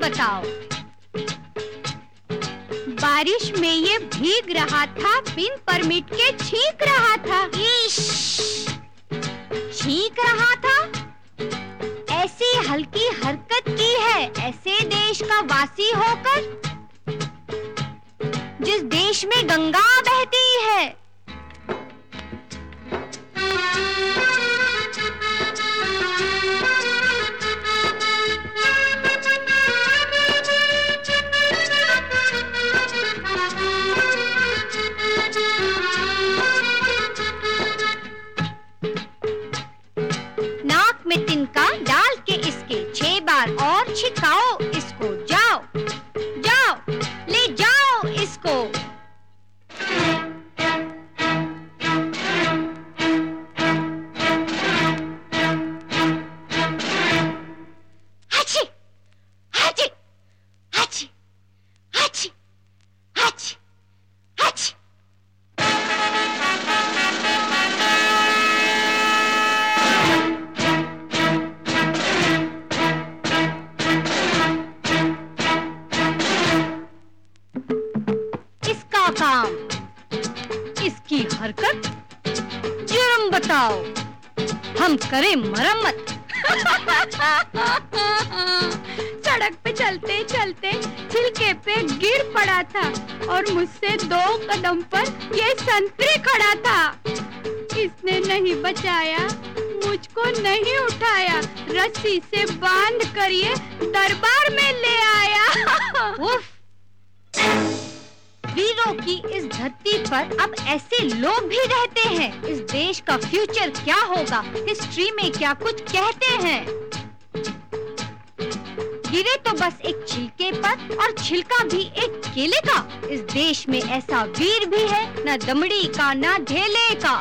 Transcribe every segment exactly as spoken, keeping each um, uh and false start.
बताओ। बारिश में ये भीग रहा था, बिन परमिट के छींक रहा था। इश! छींक रहा था? ऐसी हल्की हरकत की है ऐसे देश का वासी होकर, जिस देश में गंगा बहती है। नाक में तिनका डाल के इसके छह बार और छिकाओ इसको। जाओ जाओ ले जाओ इसको। हाची हाची हाची हाची हाची हाची। इसका काम, इसकी हरकत, जुर्म बताओ, हम करें मरम्मत। सड़क पे चलते चलते छिलके पे गिर पड़ा था और मुझसे दो कदम पर ये संतरे खड़ा था। इसने नहीं बचाया, मुझको नहीं उठाया, रस्सी से बांध कर ये दरबार में ले आया। उफ! वीरों की इस धरती पर अब ऐसे लोग भी रहते हैं। इस देश का फ्यूचर क्या होगा, हिस्ट्री में क्या कुछ कहते हैं। गिरे तो बस एक छिलके पर, और छिलका भी एक केले का। इस देश में ऐसा वीर भी है, न दमड़ी का न ढेले का।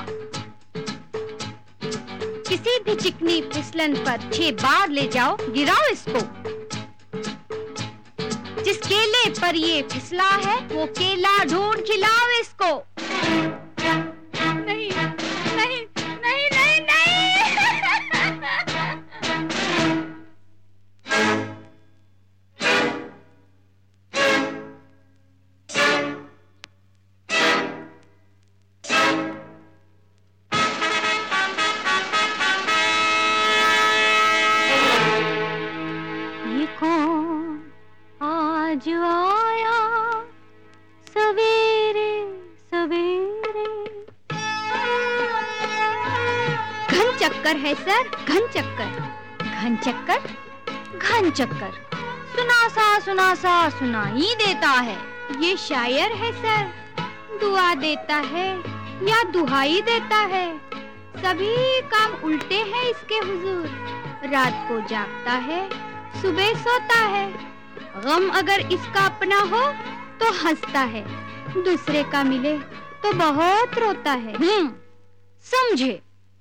किसी भी चिकनी फिसलन पर छह बार ले जाओ, गिराओ इसको। जिस केले पर ये फिसला है वो केला ढूंढ खिलाओ इसको। नहीं नहीं नहीं नहीं नहीं। ये कौन आज आया सवेरे सवेरे। घन चक्कर है सर, घन चक्कर, घन चक्कर, घन चक्कर। सुना सा सुना सा सुनाई देता है। ये शायर है सर, दुआ देता है या दुहाई देता है। सभी काम उल्टे हैं इसके हुजूर। रात को जागता है, सुबह सोता है। गम अगर इसका अपना हो तो हंसता है, दूसरे का मिले तो बहुत रोता है। हम्म, समझे?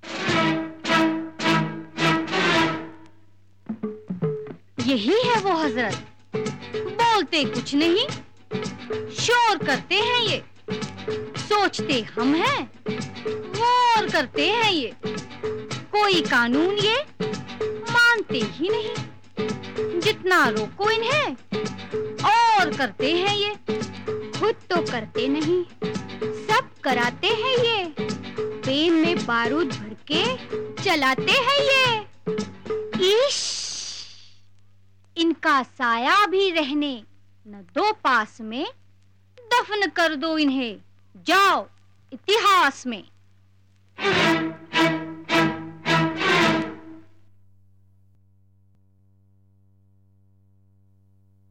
यही है वो हजरत, बोलते कुछ नहीं, शोर करते हैं ये। सोचते हम हैं, गौर करते हैं ये। कोई कानून ये मानते ही नहीं। जितना रोको इन्हें और करते हैं ये। खुद तो करते नहीं, सब कराते हैं ये। पेन में बारूद भर के चलाते हैं ये। इश! इनका साया भी रहने न दो पास में, दफन कर दो इन्हें। जाओ इतिहास में।